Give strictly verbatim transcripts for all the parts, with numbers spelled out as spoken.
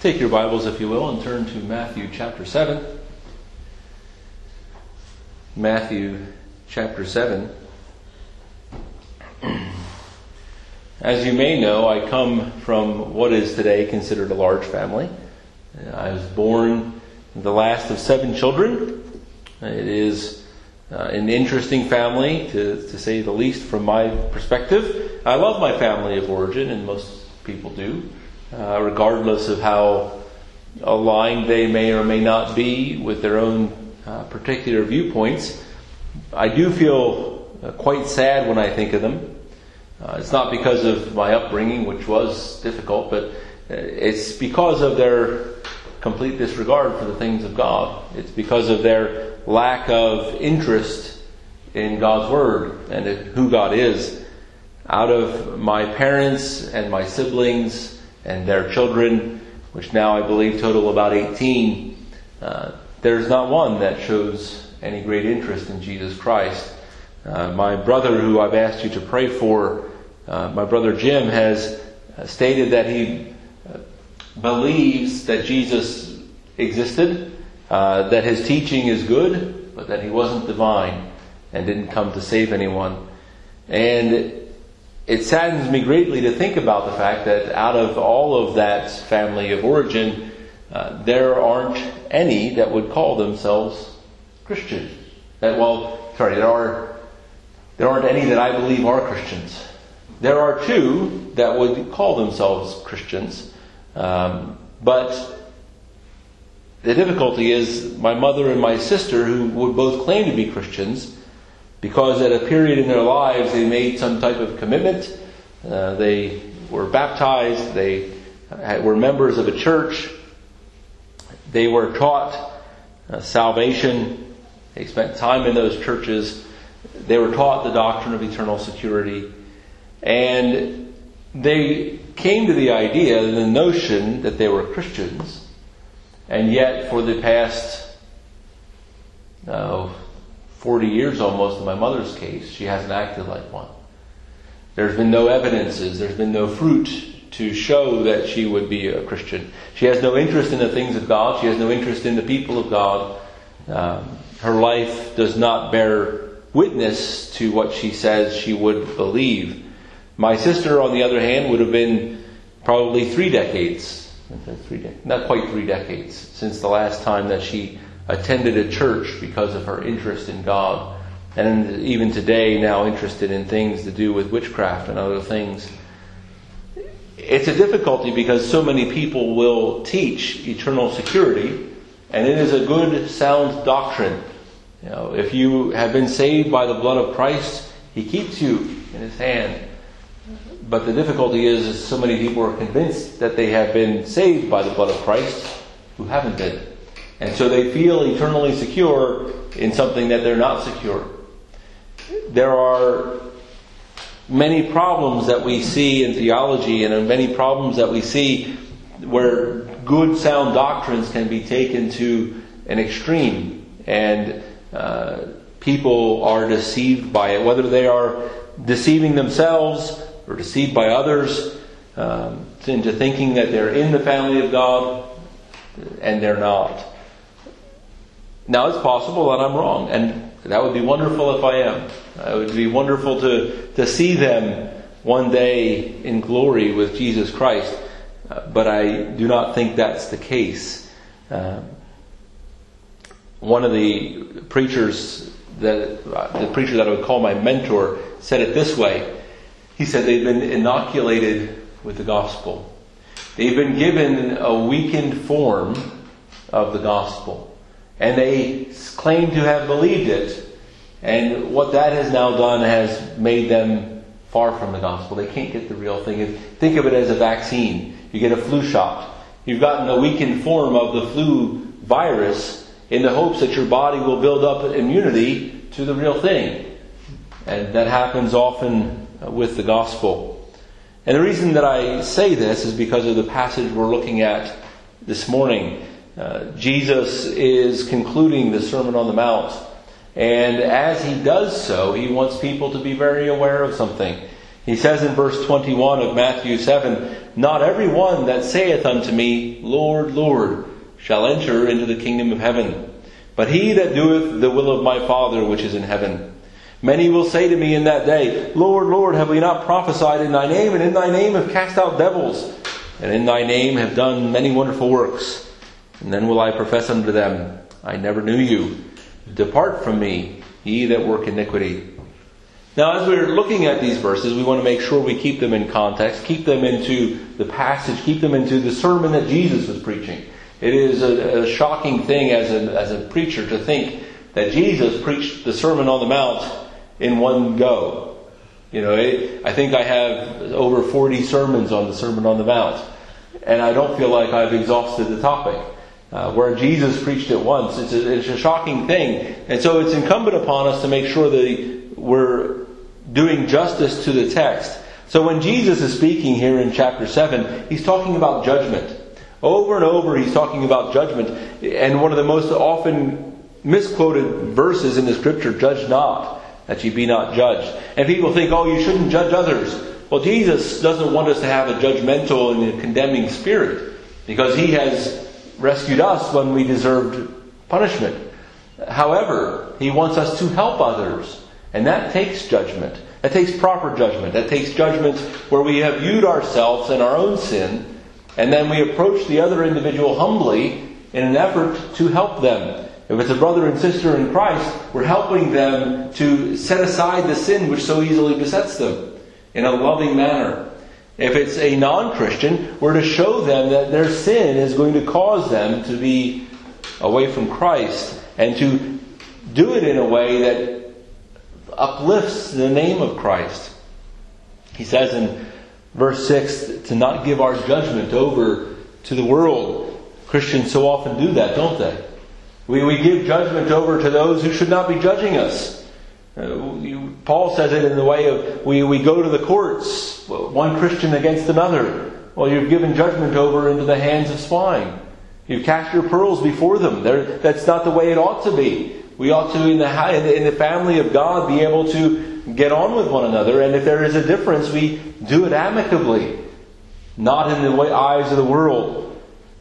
Take your Bibles, if you will, and turn to Matthew chapter seven. Matthew chapter seven. As you may know, I come from what is today considered a large family. I was born the last of seven children. It is uh, an interesting family, to, to say the least, from my perspective. I love my family of origin, and most people do. Uh, regardless of how aligned they may or may not be with their own uh, particular viewpoints. I do feel uh, quite sad when I think of them. Uh, it's not because of my upbringing, which was difficult, but uh, it's because of their complete disregard for the things of God. It's because of their lack of interest in God's Word and who God is. Out of my parents and my siblings and their children, which now I believe total about eighteen, uh, there's not one that shows any great interest in Jesus Christ. Uh, my brother, who I've asked you to pray for, uh, my brother Jim, has stated that he uh, believes that Jesus existed, uh, that his teaching is good, but that he wasn't divine and didn't come to save anyone. And it saddens me greatly to think about the fact that out of all of that family of origin, uh, there aren't any that would call themselves Christian. That, well, sorry, there are there aren't any that I believe are Christians. There are two that would call themselves Christians, um, but the difficulty is my mother and my sister, who would both claim to be Christians, because at a period in their lives they made some type of commitment. Uh, they were baptized. They had, were members of a church. They were taught uh, salvation. They spent time in those churches. They were taught the doctrine of eternal security. And they came to the idea, the notion that they were Christians. And yet for the past... Oh, forty years almost in my mother's case, she hasn't acted like one. There's been no evidences, there's been no fruit to show that she would be a Christian. She has no interest in the things of God. She has no interest in the people of God. Um, her life does not bear witness to what she says she would believe. My sister, on the other hand, would have been probably three decades, three de- not quite three decades, since the last time that she attended a church because of her interest in God, and even today now interested in things to do with witchcraft and other things. It's a difficulty because so many people will teach eternal security, and it is a good, sound doctrine. You know, if you have been saved by the blood of Christ, He keeps you in His hand. But the difficulty is, is so many people are convinced that they have been saved by the blood of Christ who haven't been. And so they feel eternally secure in something that they're not secure. There are many problems that we see in theology, and many problems that we see where good, sound doctrines can be taken to an extreme. And uh, people are deceived by it, whether they are deceiving themselves or deceived by others um, into thinking that they're in the family of God, and they're not. Now, it's possible that I'm wrong, and that would be wonderful if I am. It would be wonderful to, to see them one day in glory with Jesus Christ, uh, but I do not think that's the case. Uh, one of the preachers, that the preacher that I would call my mentor, said it this way. He said they've been inoculated with the gospel. They've been given a weakened form of the gospel. And they claim to have believed it. And what that has now done has made them far from the gospel. They can't get the real thing. Think of it as a vaccine. You get a flu shot. You've gotten a weakened form of the flu virus in the hopes that your body will build up immunity to the real thing. And that happens often with the gospel. And the reason that I say this is because of the passage we're looking at this morning. Uh, Jesus is concluding the Sermon on the Mount, and as He does so, He wants people to be very aware of something. He says in verse twenty-one of Matthew seven, not every one that saith unto me, Lord, Lord, shall enter into the kingdom of heaven, but he that doeth the will of my Father which is in heaven. Many will say to me in that day, Lord, Lord, have we not prophesied in thy name, and in thy name have cast out devils, and in thy name have done many wonderful works? And then will I profess unto them, I never knew you. Depart from me, ye that work iniquity. Now, as we're looking at these verses, we want to make sure we keep them in context, keep them into the passage, keep them into the sermon that Jesus was preaching. It is a, a shocking thing as a, as a preacher to think that Jesus preached the Sermon on the Mount in one go. You know, it, I think I have over forty sermons on the Sermon on the Mount, and I don't feel like I've exhausted the topic. Uh, where Jesus preached it once, it's a, it's a shocking thing. And so it's incumbent upon us to make sure that we're doing justice to the text. So when Jesus is speaking here in chapter seven, he's talking about judgment. Over and over he's talking about judgment. And one of the most often misquoted verses in the Scripture, judge not, that ye be not judged. And people think, oh, you shouldn't judge others. Well, Jesus doesn't want us to have a judgmental and a condemning spirit, because he has rescued us when we deserved punishment. However, he wants us to help others. And that takes judgment. That takes proper judgment. That takes judgment where we have viewed ourselves in our own sin, and then we approach the other individual humbly in an effort to help them. If it's a brother and sister in Christ, we're helping them to set aside the sin which so easily besets them in a loving manner. If it's a non-Christian, we're to show them that their sin is going to cause them to be away from Christ, and to do it in a way that uplifts the name of Christ. He says in verse six to not give our judgment over to the world. Christians so often do that, don't they? We, we give judgment over to those who should not be judging us. Uh, you, Paul says it in the way of we, we go to the courts, one Christian against another. Well, you've given judgment over into the hands of swine. You've cast your pearls before them. They're, that's not the way it ought to be. We ought to, in the, in the family of God, be able to get on with one another. And if there is a difference, we do it amicably, not in the way, eyes of the world.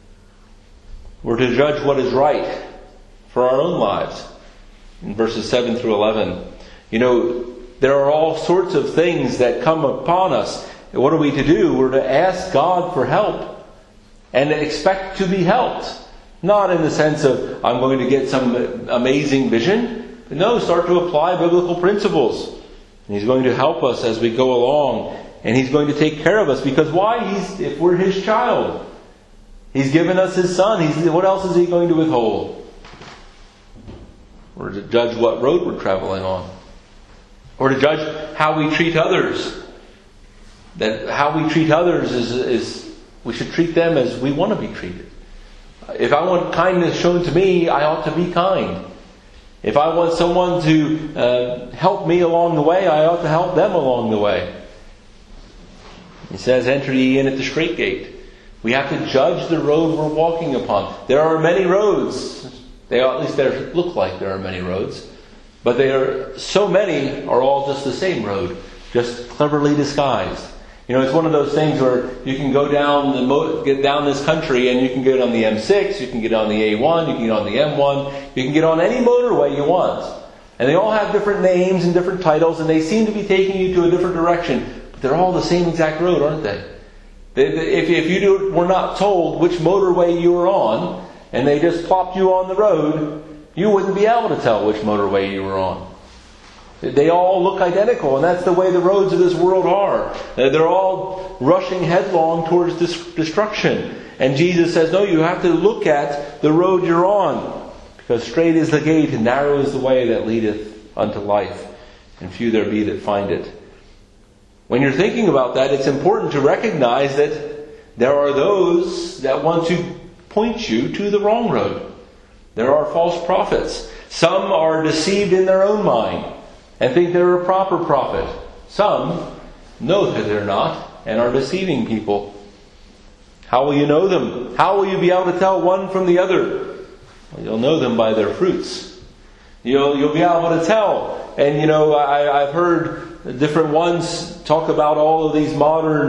We're to judge what is right for our own lives. In verses seven through eleven. You know, there are all sorts of things that come upon us. What are we to do? We're to ask God for help and expect to be helped. Not in the sense of, I'm going to get some amazing vision. But no, start to apply biblical principles. And He's going to help us as we go along. And He's going to take care of us. Because why? He's, if we're His child. He's given us His Son. He's, what else is He going to withhold? Or to judge what road we're traveling on. Or to judge how we treat others. That how we treat others is, is we should treat them as we want to be treated. If I want kindness shown to me, I ought to be kind. If I want someone to uh, help me along the way, I ought to help them along the way. He says, enter ye in at the strait gate. We have to judge the road we're walking upon. There are many roads. They at least they look like there are many roads. But they are so many are all just the same road, just cleverly disguised. You know, it's one of those things where you can go down the mo- get down this country and you can get on the M six, you can get on the A one, you can get on the M one, you can get on any motorway you want. And they all have different names and different titles, and they seem to be taking you to a different direction. But they're all the same exact road, aren't they? they, they if, if you do, were not told which motorway you were on, and they just plopped you on the road, you wouldn't be able to tell which motorway you were on. They all look identical, and that's the way the roads of this world are. They're all rushing headlong towards destruction. And Jesus says, no, you have to look at the road you're on. Because straight is the gate, and narrow is the way that leadeth unto life, and few there be that find it. When you're thinking about that, it's important to recognize that there are those that want to point you to the wrong road. There are false prophets. Some are deceived in their own mind and think they're a proper prophet. Some know that they're not and are deceiving people. How will you know them? How will you be able to tell one from the other? Well, you'll know them by their fruits. You'll, you'll be able to tell. And you know, I, I've heard different ones talk about all of these modern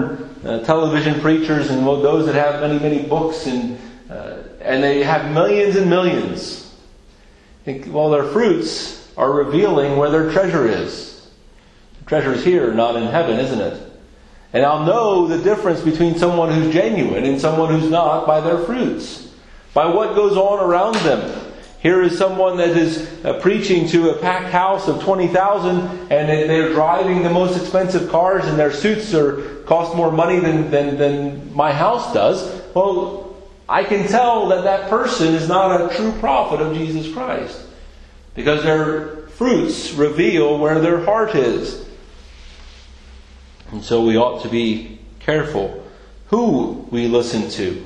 uh, television preachers and those that have many, many books, and uh, and they have millions and millions. Think, well, their fruits are revealing where their treasure is. The treasure is here, not in heaven, isn't it? And I'll know the difference between someone who's genuine and someone who's not by their fruits, by what goes on around them. Here is someone that is uh, preaching to a packed house of twenty thousand, and they're driving the most expensive cars, and their suits are cost more money than, than, than my house does. Well, I can tell that that person is not a true prophet of Jesus Christ, because their fruits reveal where their heart is. And so we ought to be careful who we listen to.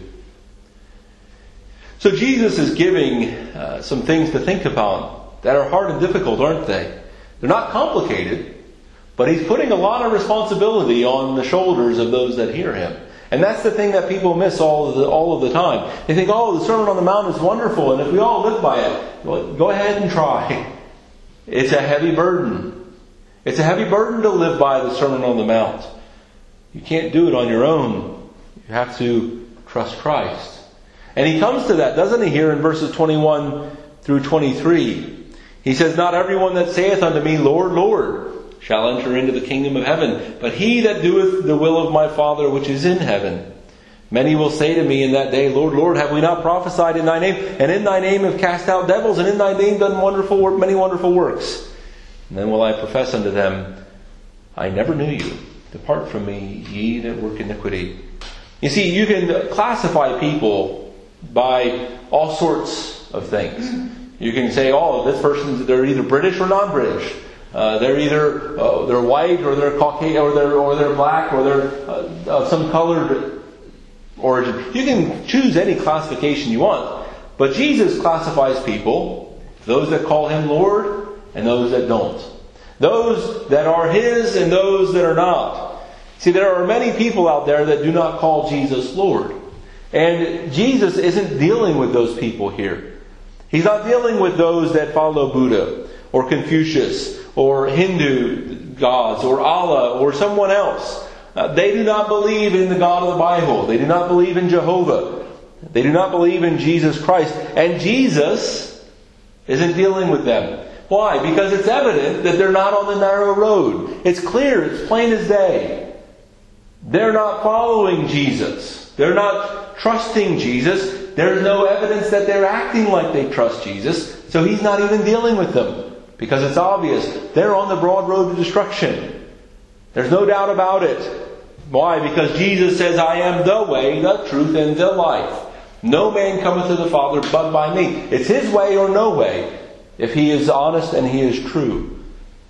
So Jesus is giving uh, some things to think about that are hard and difficult, aren't they? They're not complicated, but He's putting a lot of responsibility on the shoulders of those that hear Him. And that's the thing that people miss all of the, all of the time. They think, oh, the Sermon on the Mount is wonderful, and if we all live by it, well, go ahead and try. It's a heavy burden. It's a heavy burden to live by the Sermon on the Mount. You can't do it on your own. You have to trust Christ. And He comes to that, doesn't He, here in verses twenty-one through twenty-three. He says, not everyone that saith unto me, Lord, Lord, shall enter into the kingdom of heaven, but he that doeth the will of my Father which is in heaven. Many will say to me in that day, Lord, Lord, have we not prophesied in Thy name? And in Thy name have cast out devils, and in Thy name done wonderful work, many wonderful works. And then will I profess unto them, I never knew you. Depart from me, ye that work iniquity. You see, you can classify people by all sorts of things. You can say, oh, this person, they're either British or non-British. Uh, they're either uh, they're white, or they're Caucasian, or they're or they're black, or they're uh, of some colored origin. You can choose any classification you want, but Jesus classifies people: those that call Him Lord, and those that don't; those that are His, and those that are not. See, there are many people out there that do not call Jesus Lord. And Jesus isn't dealing with those people here. He's not dealing with those that follow Buddha or Confucius or Hindu gods or Allah or someone else. Uh, they do not believe in the God of the Bible. They do not believe in Jehovah. They do not believe in Jesus Christ. And Jesus isn't dealing with them. Why? Because it's evident that they're not on the narrow road. It's clear. It's plain as day. They're not following Jesus. They're not trusting Jesus. There's no evidence that they're acting like they trust Jesus. So He's not even dealing with them. Because it's obvious. They're on the broad road to destruction. There's no doubt about it. Why? Because Jesus says, I am the way, the truth, and the life. No man cometh to the Father but by me. It's His way or no way. If He is honest and He is true.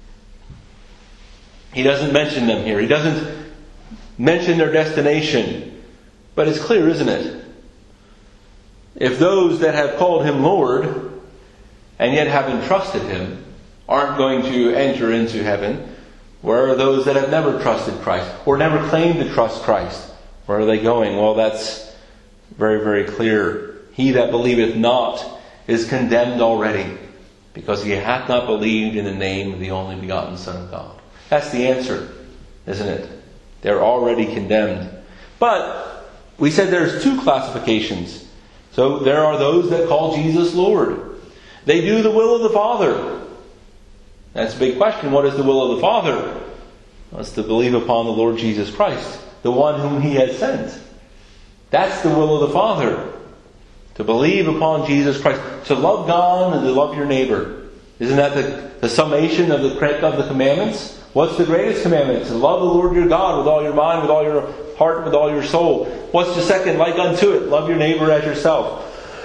He doesn't mention them here. He doesn't mention their destination. But it's clear, isn't it? If those that have called Him Lord and yet haven't trusted Him aren't going to enter into heaven, where are those that have never trusted Christ or never claimed to trust Christ? Where are they going? Well, that's very, very clear. He that believeth not is condemned already, because he hath not believed in the name of the only begotten Son of God. That's the answer, isn't it? They're already condemned. But we said there's two classifications. So there are those that call Jesus Lord. They do the will of the Father. That's a big question. What is the will of the Father? Well, it's to believe upon the Lord Jesus Christ, the one whom He has sent. That's the will of the Father. To believe upon Jesus Christ. To love God and to love your neighbor. Isn't that the, the summation of the, of the commandments? What's the greatest commandment? To love the Lord your God with all your mind, with all your heart, with all your soul. What's the second? Like unto it. Love your neighbor as yourself.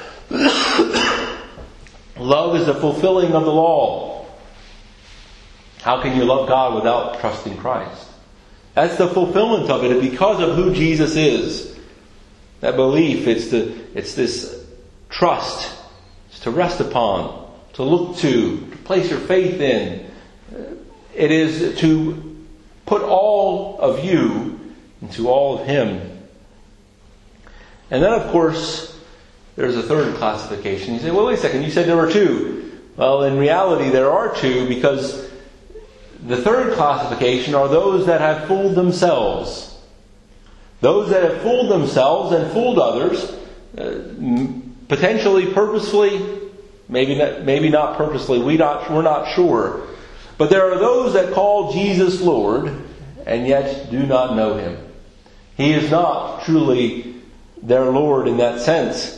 Love is the fulfilling of the law. How can you love God without trusting Christ? That's the fulfillment of it, because of who Jesus is. That belief, it's the it's this trust. It's to rest upon, to look to, to place your faith in. It is to put all of you into all of Him. And then, of course, there's a third classification. You say, well, wait a second, you said there were two. Well, in reality, there are two, because the third classification are those that have fooled themselves. Those that have fooled themselves and fooled others, uh, potentially purposefully, maybe not, maybe not purposely, we not, we're not sure. But there are those that call Jesus Lord and yet do not know Him. He is not truly their Lord in that sense.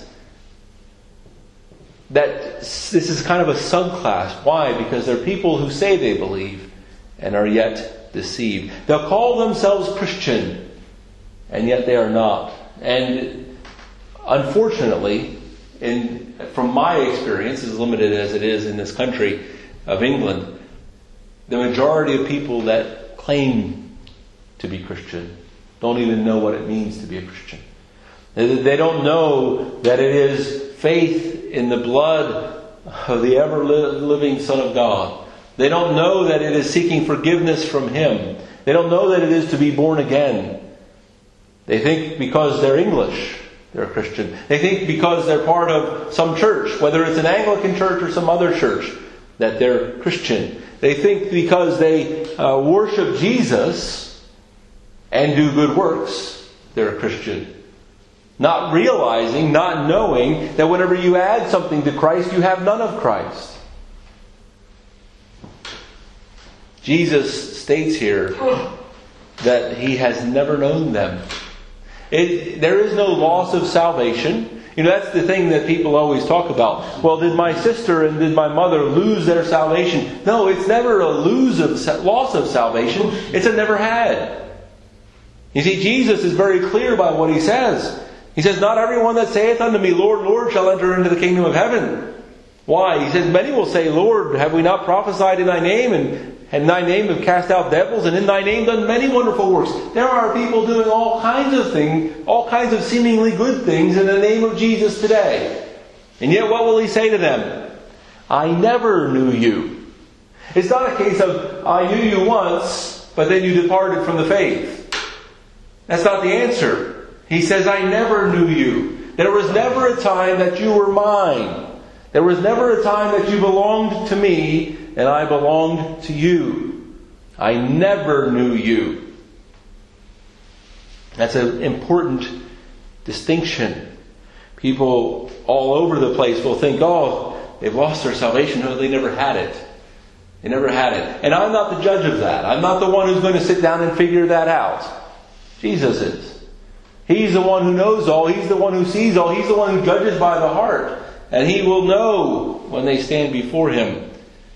That this is kind of a subclass. Why? Because they're people who say they believe and are yet deceived. They'll call themselves Christian and yet they are not. And unfortunately, in, from my experience, as limited as it is in this country of England, the majority of people that claim to be Christian don't even know what it means to be a Christian. They don't know that it is faith in the blood of the ever-living Son of God. They don't know that it is seeking forgiveness from Him. They don't know that it is to be born again. They think because they're English, they're a Christian. They think because they're part of some church, whether it's an Anglican church or some other church, that they're Christian. They think because they uh, worship Jesus and do good works, they're a Christian. Not realizing, not knowing that whenever you add something to Christ, you have none of Christ. Jesus states here that He has never known them. It, there is no loss of salvation. You know, that's the thing that people always talk about. Well, did my sister and did my mother lose their salvation? No, it's never a lose of loss of salvation. It's a never had. You see, Jesus is very clear by what He says. He says, not everyone that saith unto me, Lord, Lord, shall enter into the kingdom of heaven. Why? He says, many will say, Lord, have we not prophesied in Thy name, and in Thy name have cast out devils, and in Thy name done many wonderful works? There are people doing all kinds of things, all kinds of seemingly good things in the name of Jesus today. And yet what will He say to them? I never knew you. It's not a case of, I knew you once, but then you departed from the faith. That's not the answer. He says, I never knew you. There was never a time that you were mine. There was never a time that you belonged to me and I belonged to you. I never knew you. That's an important distinction. People all over the place will think, oh, they've lost their salvation. No, they never had it. They never had it. And I'm not the judge of that. I'm not the one who's going to sit down and figure that out. Jesus is. He's the one who knows all. He's the one who sees all. He's the one who judges by the heart. And He will know when they stand before Him.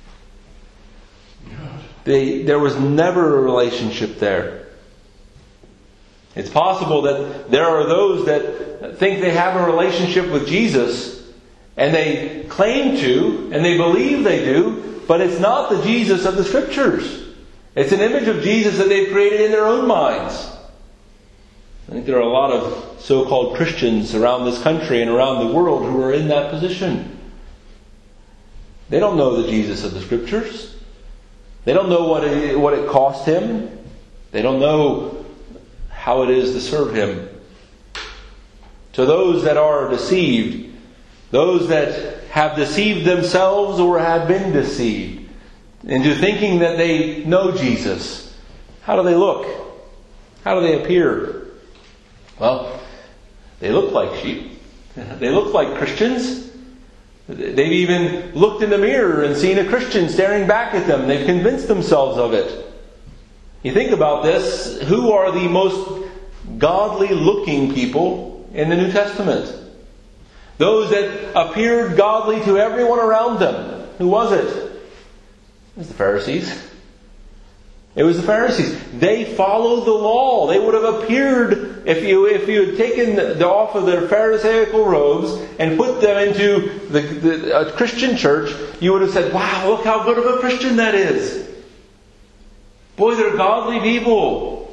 They, there was never a relationship there. It's possible that there are those that think they have a relationship with Jesus, and they claim to, and they believe they do, but it's not the Jesus of the Scriptures. It's an image of Jesus that they've created in their own minds. I think there are a lot of so-called Christians around this country and around the world who are in that position. They don't know the Jesus of the Scriptures. They don't know what it, what it cost Him. They don't know how it is to serve Him. To those that are deceived, those that have deceived themselves or have been deceived into thinking that they know Jesus, how do they look? How do they appear? Well, they look like sheep. They look like Christians. They've even looked in the mirror and seen a Christian staring back at them. They've convinced themselves of it. You think about this. Who are the most godly looking people in the New Testament? Those that appeared godly to everyone around them. Who was it? It was the Pharisees. It was the Pharisees. They followed the law. They would have appeared, if you if you had taken the, off of their Pharisaical robes and put them into the, the a Christian church, you would have said, wow, look how good of a Christian that is. Boy, they're godly people.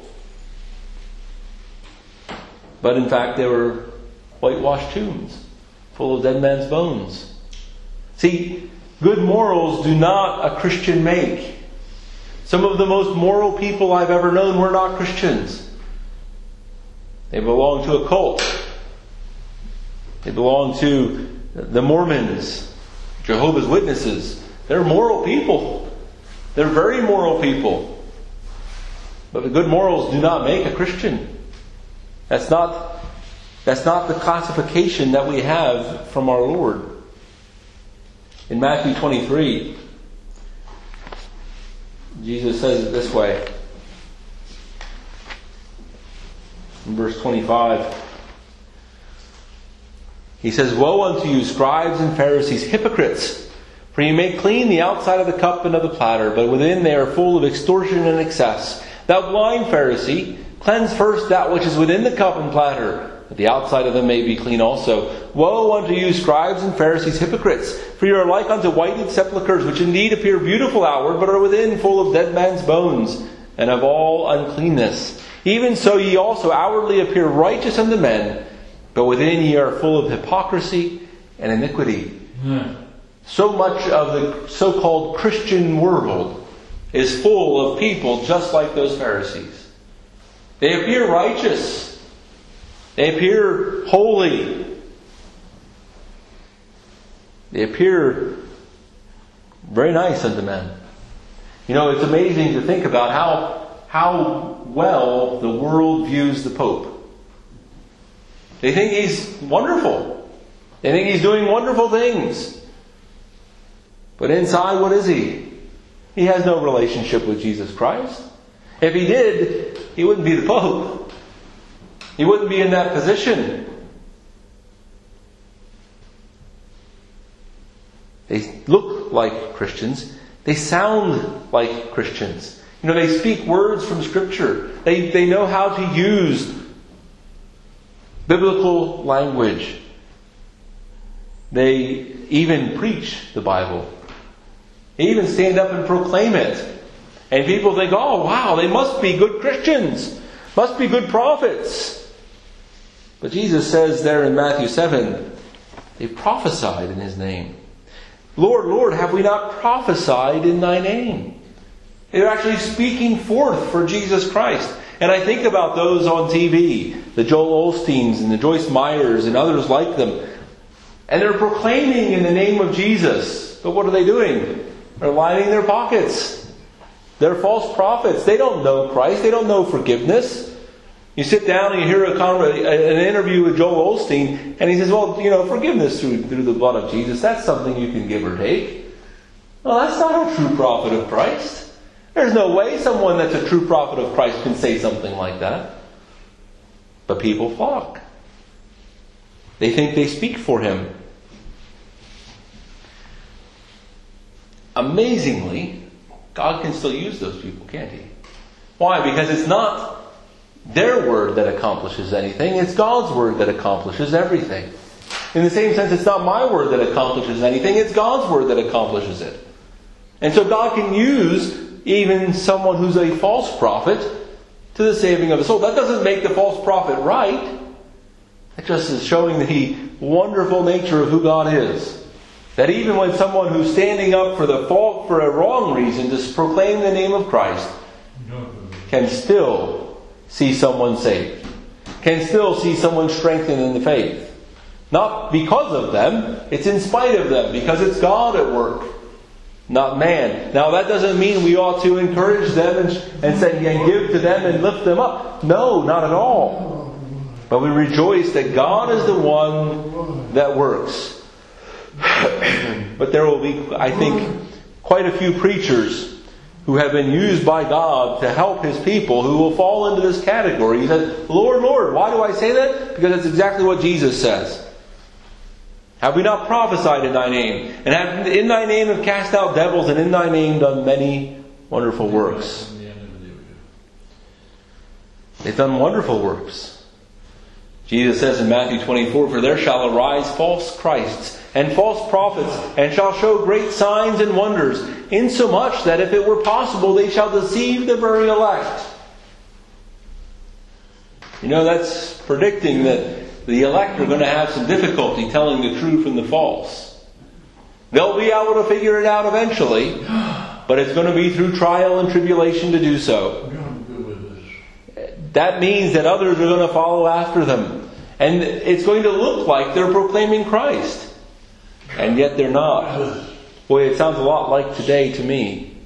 But in fact, they were whitewashed tombs, full of dead man's bones. See, good morals do not a Christian make. Some of the most moral people I've ever known were not Christians. They belong to a cult. They belong to the Mormons, Jehovah's Witnesses. They're moral people. They're very moral people. But the good morals do not make a Christian. That's not, that's not the classification that we have from our Lord. In Matthew twenty-three, Jesus says it this way. In verse twenty-five, He says, "Woe unto you, scribes and Pharisees, hypocrites! For you make clean the outside of the cup and of the platter, but within they are full of extortion and excess. Thou blind Pharisee, cleanse first that which is within the cup and platter, that the outside of them may be clean also. Woe unto you, scribes and Pharisees, hypocrites! For you are like unto whited sepulchres, which indeed appear beautiful outward, but are within full of dead men's bones, and of all uncleanness. Even so ye also outwardly appear righteous unto men, but within ye are full of hypocrisy and iniquity." Yeah. So much of the so-called Christian world is full of people just like those Pharisees. They appear righteous. They appear holy. They appear very nice unto men. You know, it's amazing to think about how, how well the world views the Pope. They think he's wonderful. They think he's doing wonderful things. But inside, what is he? He has no relationship with Jesus Christ. If he did, he wouldn't be the Pope. He wouldn't be in that position. They look like Christians. They sound like Christians. You know, they speak words from Scripture. They, they know how to use biblical language. They even preach the Bible. They even stand up and proclaim it. And people think, oh wow, they must be good Christians. Must be good prophets. But Jesus says there in Matthew seven, they prophesied in His name. Lord, Lord, have we not prophesied in Thy name? They're actually speaking forth for Jesus Christ. And I think about those on T V, the Joel Osteens and the Joyce Meyers and others like them. And they're proclaiming in the name of Jesus. But what are they doing? They're lining their pockets. They're false prophets. They don't know Christ. They don't know forgiveness. You sit down and you hear a an interview with Joel Osteen, and he says, well, you know, forgiveness through, through the blood of Jesus, that's something you can give or take. Well, that's not a true prophet of Christ. There's no way someone that's a true prophet of Christ can say something like that. But people flock. They think they speak for Him. Amazingly, God can still use those people, can't He? Why? Because it's not their word that accomplishes anything. It's God's word that accomplishes everything. In the same sense, it's not my word that accomplishes anything. It's God's word that accomplishes it. And so God can use even someone who's a false prophet to the saving of the soul. That doesn't make the false prophet right. It just is showing the wonderful nature of who God is. That even when someone who's standing up for the fault for a wrong reason to proclaim the name of Christ can still see someone saved. Can still see someone strengthened in the faith. Not because of them, it's in spite of them, because it's God at work, not man. Now that doesn't mean we ought to encourage them and, and say and give to them and lift them up. No, not at all. But we rejoice that God is the one that works. But there will be, I think, quite a few preachers who have been used by God to help His people who will fall into this category. He says, Lord, Lord, why do I say that? Because that's exactly what Jesus says. Have we not prophesied in Thy name? And have in Thy name have cast out devils, and in Thy name done many wonderful works. They've done wonderful works. Jesus says in Matthew twenty-four, for there shall arise false Christs and false prophets, and shall show great signs and wonders, insomuch that if it were possible they shall deceive the very elect. You know, that's predicting that the elect are going to have some difficulty telling the true from the false. They'll be able to figure it out eventually, but it's going to be through trial and tribulation to do so. That means that others are going to follow after them. And it's going to look like they're proclaiming Christ. And yet they're not. Boy, it sounds a lot like today to me.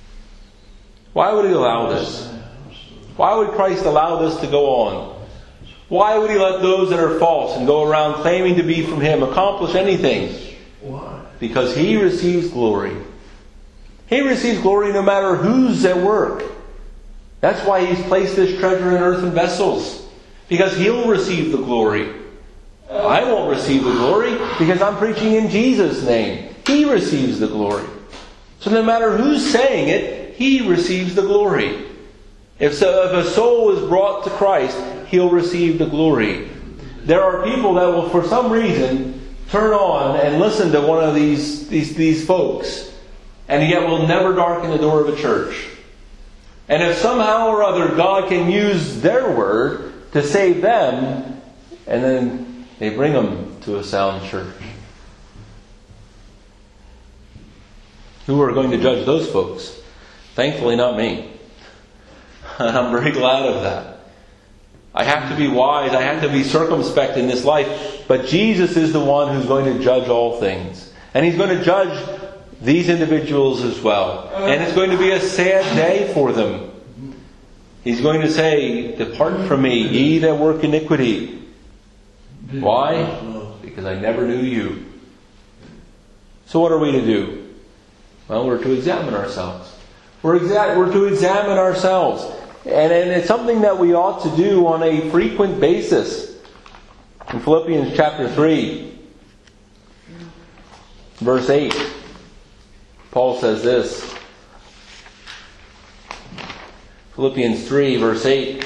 Why would He allow this? Why would Christ allow this to go on? Why would He let those that are false and go around claiming to be from Him accomplish anything? Why? Because He receives glory. He receives glory no matter who's at work. That's why He's placed this treasure in earthen vessels. Because He'll receive the glory. I won't receive the glory because I'm preaching in Jesus' name. He receives the glory. So no matter who's saying it, He receives the glory. If, so, if a soul is brought to Christ, he'll receive the glory. There are people that will, for some reason, turn on and listen to one of these, these, these folks, and yet will never darken the door of a church. And if somehow or other God can use their word to save them, and then they bring them to a sound church. Who are going to judge those folks? Thankfully not me. And I'm very glad of that. I have to be wise. I have to be circumspect in this life. But Jesus is the one who's going to judge all things. And He's going to judge these individuals as well. And it's going to be a sad day for them. He's going to say, "Depart from me, ye that work iniquity." Why? Because I never knew you. So what are we to do? Well, we're to examine ourselves. We're, exa- we're to examine ourselves. And, and it's something that we ought to do on a frequent basis. In Philippians chapter three, verse eight, Paul says this. Philippians three, verse eight.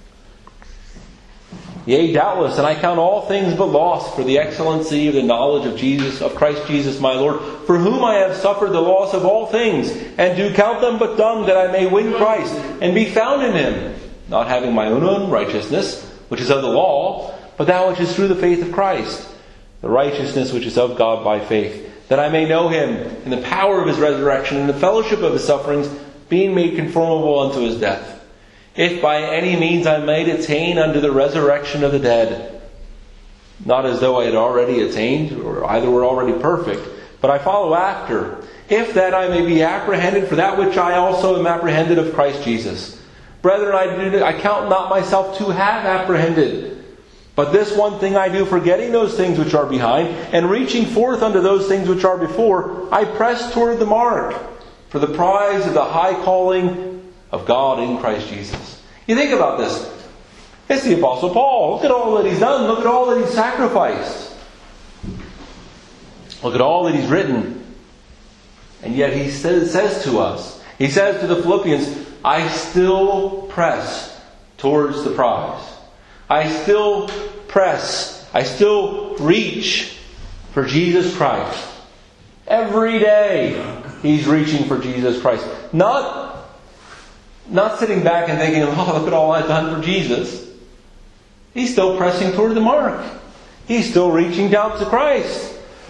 "Yea, doubtless, and I count all things but loss for the excellency of the knowledge of Jesus, of Christ Jesus my Lord, for whom I have suffered the loss of all things, and do count them but dung, that I may win Christ, and be found in Him, not having my own unrighteousness, which is of the law, but that which is through the faith of Christ, the righteousness which is of God by faith, that I may know Him in the power of His resurrection, and the fellowship of His sufferings, being made conformable unto His death. If by any means I might attain unto the resurrection of the dead." Not as though I had already attained, or either were already perfect, but I follow after. "If that I may be apprehended for that which I also am apprehended of Christ Jesus. Brethren, I, do, I count not myself to have apprehended. But this one thing I do, forgetting those things which are behind, and reaching forth unto those things which are before, I press toward the mark, for the prize of the high calling of God in Christ Jesus." You think about this. It's the Apostle Paul. Look at all that he's done. Look at all that he's sacrificed. Look at all that he's written. And yet he says, says to us, he says to the Philippians, "I still press towards the prize. I still press. I still reach for Jesus Christ." Every day he's reaching for Jesus Christ. Not Not sitting back and thinking, "Oh, look at all I've done for Jesus." He's still pressing toward the mark. He's still reaching down to Christ.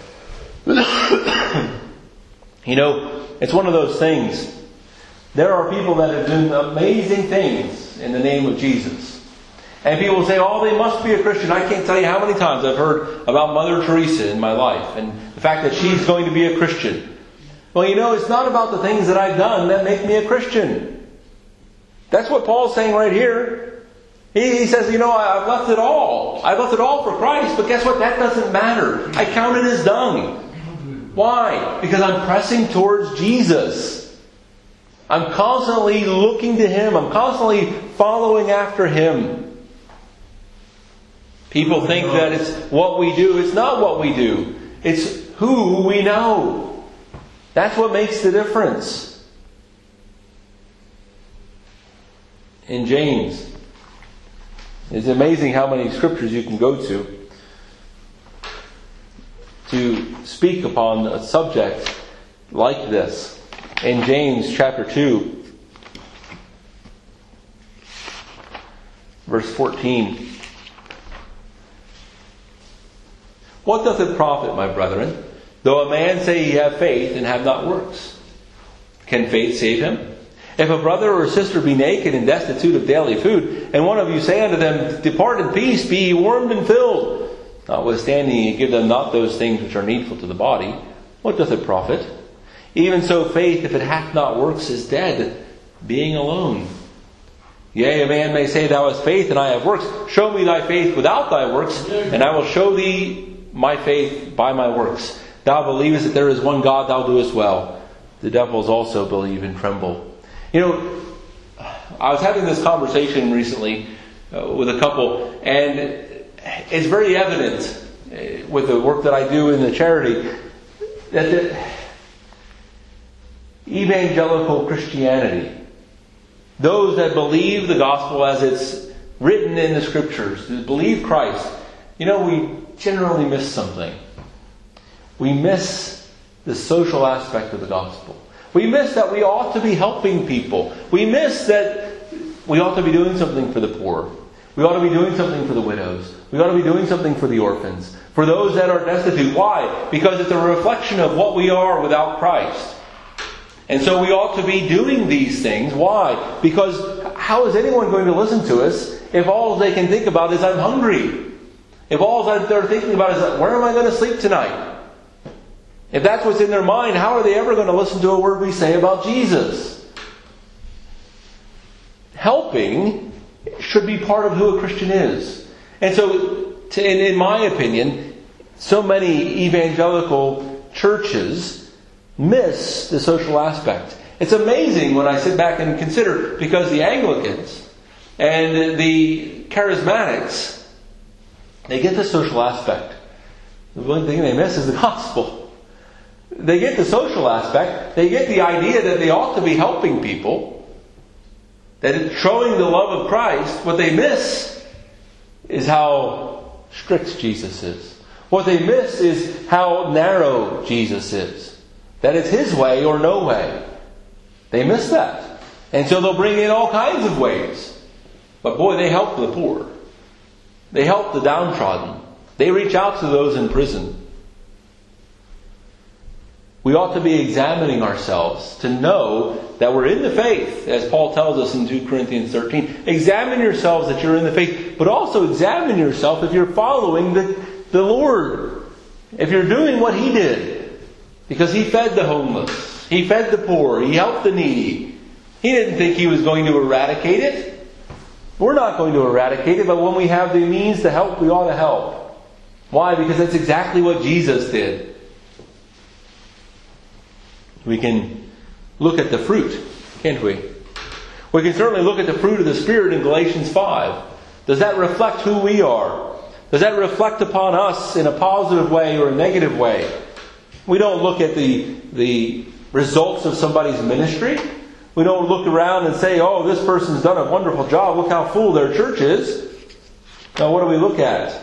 You know, it's one of those things. There are people that have done amazing things in the name of Jesus. And people say, "Oh, they must be a Christian." I can't tell you how many times I've heard about Mother Teresa in my life and the fact that she's going to be a Christian. Well, you know, it's not about the things that I've done that make me a Christian. That's what Paul's saying right here. He, he says, you know, I, I've left it all. I've left it all for Christ, but guess what? That doesn't matter. I count it as dung. Why? Because I'm pressing towards Jesus. I'm constantly looking to Him. I'm constantly following after Him. People think that it's what we do. It's not what we do. It's who we know. That's what makes the difference. In James, it's amazing how many scriptures you can go to to speak upon a subject like this. In James chapter two, verse fourteen. "What doth it profit, my brethren, though a man say he have faith and have not works? Can faith save him? If a brother or sister be naked and destitute of daily food, and one of you say unto them, Depart in peace, be ye warmed and filled, notwithstanding ye give them not those things which are needful to the body, what doth it profit? Even so faith, if it hath not works, is dead, being alone." Yea, a man may say, Thou hast faith, and I have works. Show me thy faith without thy works, and I will show thee my faith by my works. Thou believest that there is one God, thou doest well. The devils also believe and tremble. You know, I was having this conversation recently uh, with a couple, and it's very evident uh, with the work that I do in the charity that the evangelical Christianity, those that believe the gospel as it's written in the scriptures, that believe Christ, you know, we generally miss something. We miss the social aspect of the gospel. We miss that we ought to be helping people. We miss that we ought to be doing something for the poor. We ought to be doing something for the widows. We ought to be doing something for the orphans. For those that are destitute. Why? Because it's a reflection of what we are without Christ. And so we ought to be doing these things. Why? Because how is anyone going to listen to us if all they can think about is, I'm hungry? If all they're thinking about is, where am I going to sleep tonight? If that's what's in their mind, how are they ever going to listen to a word we say about Jesus? Helping should be part of who a Christian is. And so, to, in, in my opinion, so many evangelical churches miss the social aspect. It's amazing when I sit back and consider, because the Anglicans and the Charismatics, they get the social aspect. The one thing they miss is the gospel. They get the social aspect. They get the idea that they ought to be helping people, that it's showing the love of Christ. What they miss is how strict Jesus is. What they miss is how narrow Jesus is. That it's His way or no way. They miss that. And so they'll bring in all kinds of ways. But boy, they help the poor. They help the downtrodden. They reach out to those in prison. We ought to be examining ourselves to know that we're in the faith, as Paul tells us in two Corinthians thirteen. Examine yourselves that you're in the faith, but also examine yourself if you're following the, the Lord. If you're doing what He did. Because He fed the homeless. He fed the poor. He helped the needy. He didn't think He was going to eradicate it. We're not going to eradicate it, but when we have the means to help, we ought to help. Why? Because that's exactly what Jesus did. We can look at the fruit, can't we? We can certainly look at the fruit of the Spirit in Galatians five. Does that reflect who we are? Does that reflect upon us in a positive way or a negative way? We don't look at the, the results of somebody's ministry. We don't look around and say, oh, this person's done a wonderful job. Look how full their church is. Now, what do we look at?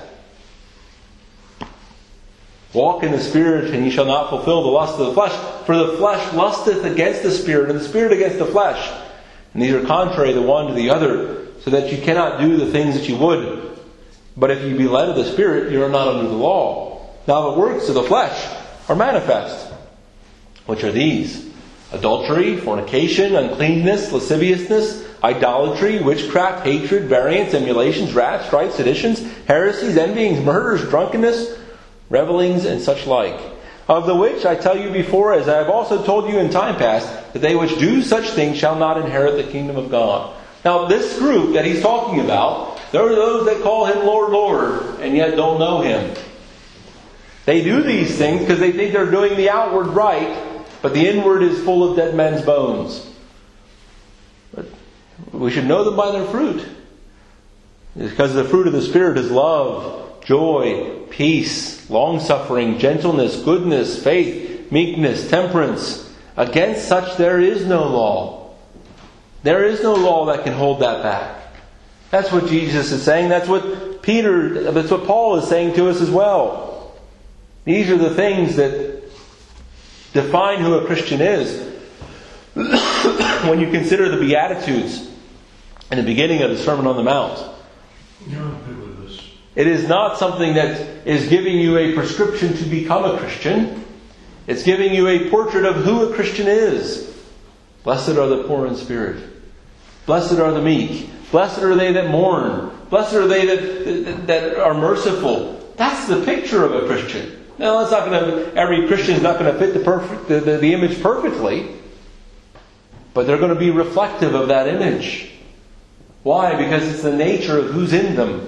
Walk in the Spirit, and ye shall not fulfill the lust of the flesh. For the flesh lusteth against the Spirit, and the Spirit against the flesh. And these are contrary the one to the other, so that you cannot do the things that you would. But if you be led of the Spirit, you are not under the law. Now the works of the flesh are manifest, which are these: adultery, fornication, uncleanness, lasciviousness, idolatry, witchcraft, hatred, variance, emulations, wrath, strife, seditions, heresies, envyings, murders, drunkenness, revellings, and such like. Of the which I tell you before, as I have also told you in time past, that they which do such things shall not inherit the kingdom of God. Now this group that he's talking about, there are those that call Him Lord, Lord, and yet don't know Him. They do these things because they think they're doing the outward right, but the inward is full of dead men's bones. But we should know them by their fruit. Because the fruit of the Spirit is love, joy, peace, long-suffering, gentleness, goodness, faith, meekness, temperance. Against such there is no law. There is no law that can hold that back. That's what Jesus is saying. That's what Peter, that's what Paul is saying to us as well. These are the things that define who a Christian is. When you consider the Beatitudes in the beginning of the Sermon on the Mount, it is not something that is giving you a prescription to become a Christian. It's giving you a portrait of who a Christian is. Blessed are the poor in spirit. Blessed are the meek. Blessed are they that mourn. Blessed are they that, that, that are merciful. That's the picture of a Christian. Now, that's not going to, every Christian is not going to fit the perfect the, the, the image perfectly, but they're going to be reflective of that image. Why? Because it's the nature of who's in them.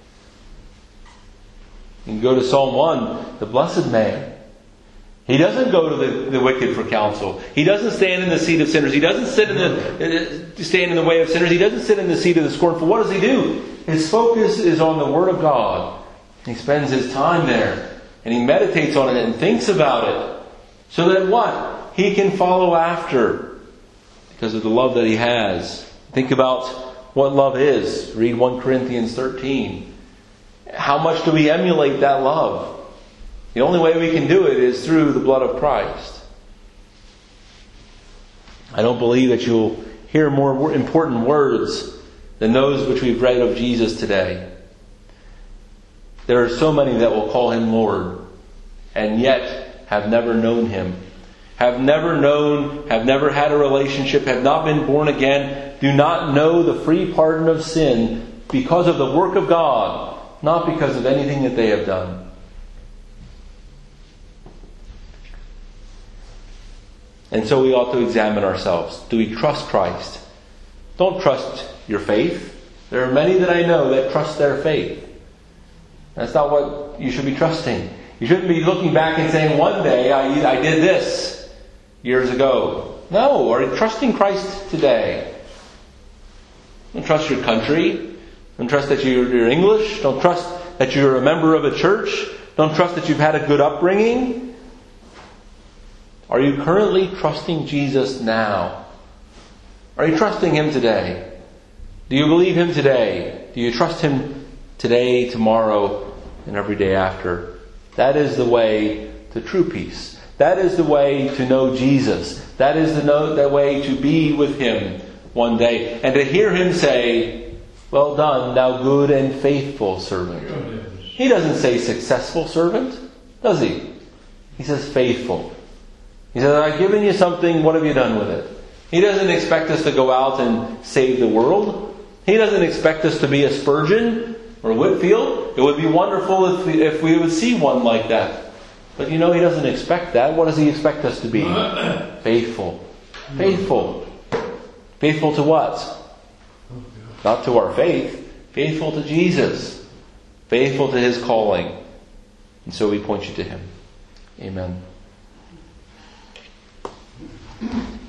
You can go to Psalm one, the blessed man. He doesn't go to the, the wicked for counsel. He doesn't stand in the seat of sinners. He doesn't sit in the stand in the way of sinners. He doesn't sit in the seat of the scornful. What does he do? His focus is on the Word of God. He spends his time there. And he meditates on it and thinks about it. So that what? He can follow after. Because of the love that he has. Think about what love is. Read First Corinthians thirteen. How much do we emulate that love? The only way we can do it is through the blood of Christ. I don't believe that you'll hear more important words than those which we've read of Jesus today. There are so many that will call him Lord, and yet have never known him. Have never known, have never had a relationship, have not been born again, do not know the free pardon of sin because of the work of God, not because of anything that they have done. And so we ought to examine ourselves. Do we trust Christ? Don't trust your faith. There are many that I know that trust their faith. That's not what you should be trusting. You shouldn't be looking back and saying, one day I, I did this years ago. No, are you trusting Christ today? Don't trust your country. Don't trust that you're, you're English. Don't trust that you're a member of a church. Don't trust that you've had a good upbringing. Are you currently trusting Jesus now? Are you trusting him today? Do you believe him today? Do you trust him today, tomorrow, and every day after? That is the way to true peace. That is the way to know Jesus. That is the, know, the way to be with him one day. And to hear him say, well done, thou good and faithful servant. He doesn't say successful servant, does he? He says faithful. He says, I've given you something, what have you done with it? He doesn't expect us to go out and save the world. He doesn't expect us to be a Spurgeon or Whitefield. It would be wonderful if we, if we would see one like that. But you know, he doesn't expect that. What does he expect us to be? Faithful. Faithful. Faithful to what? Not to our faith. Faithful to Jesus. Faithful to his calling. And so we point you to him. Amen.